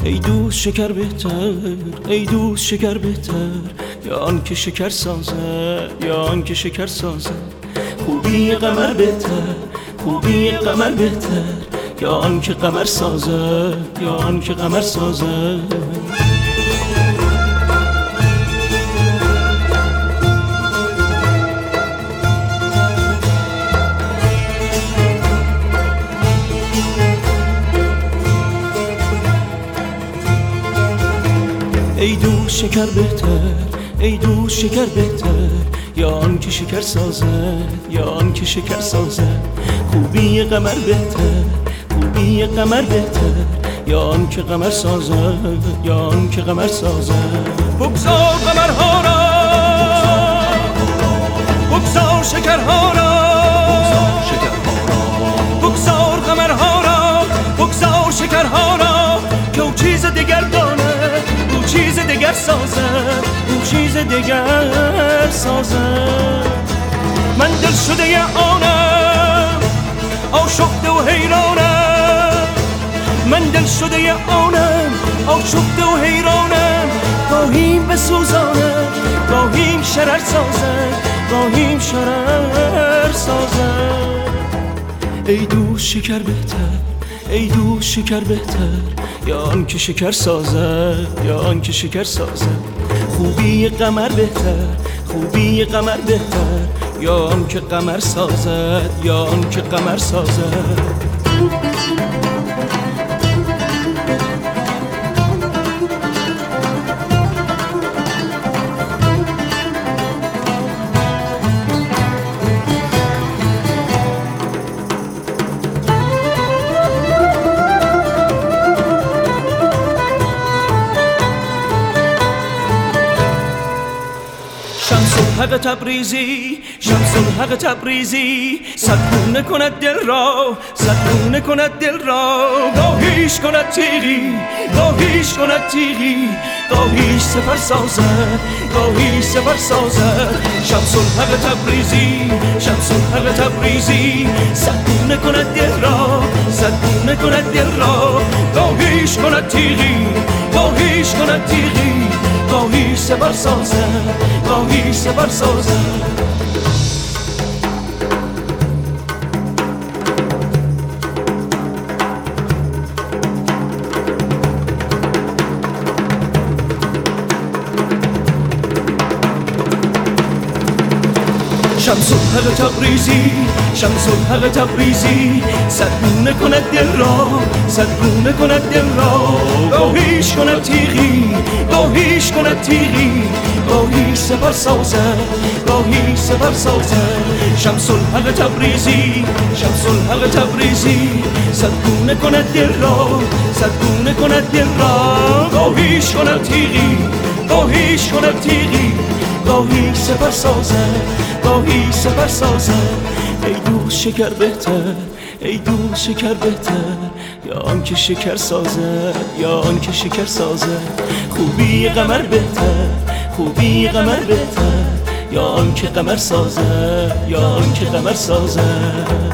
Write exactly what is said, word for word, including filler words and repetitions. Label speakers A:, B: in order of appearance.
A: ای دوست شکر بهتر، ای دوست شکر بهتر، یا آن که شکر سازه، یا آن که شکر سازه. خوبی قمر بهتر، خوبی قمر بهتر، یا آن که قمر سازه، یا آن که قمر سازه. ای دوست شکر بهتر، ای دوست شکر بهتر، یا آن که شکر سازه، یا آن که شکر سازه. خوبی قمر بهتر، خوبی قمر بهتر، یا آن که قمر سازه، یا آن که قمر سازه. بگذار قمرها را، بگذار شکرها را، بگذار قمرها را، بگذار شکرها را، که او چیز دیگر دانه، او چیز دیگر سازه، او چیز دیگر سازه. من دل شده آنم، آشفته و حیرانم، من دل شده آنم، آشفته و حیرانم. گاهیم بسوزانم، گاهیم شرر سازه، گاهیم شرر سازه. ای دوست شکر بهتر، ای دوست شکر بهتر، یا آن که شکر سازه، یا آن که شکر سازه. خوبی قمر بهتر، خوبی قمر بهتر، یا آن که قمر سازه، یا آن که قمر سازه. شمس الحق تبریزی، شمس الحق تبریزی، صدگونه کند دل را، صدگونه کند دل را. گاهیش کند تیغی، گاهیش کند تیغی، گاهیش سفر سازه، گاهیش سفر سازه. شمس الحق تبریزی، شمس الحق تبریزی، صدگونه کند دل را، صدگونه کند دل را. گاهیش کند تیغی، گاهیش کند تیغی، گاهیش سفر سازه، گاهیش سفر سازه. شمس الحق تبریزی، شمس الحق تبریزی، صدگونه کند دل را، صدگونه کند دل را. گاهیش کند تیغی، گاهیش کند تیغی، گاهیش سفر سازه، گاهیش سفر سازه. شمس الحق تبریزی، شمس الحق تبریزی، صدگونه کند دل را، صدگونه کند دل را. گاهیش کند تیغی، گاهیش کند تیغی، گاهیش سفر سازه، گاهیش سفر سازه. ای دوست شکر بهتر، ای دوست شکر بهتر، یا آن که شکر سازه، یا آن که شکر سازه. خوبی قمر بهتر، خوبی قمر بهتر، یا آن که قمر سازه، یا آن که قمر سازه.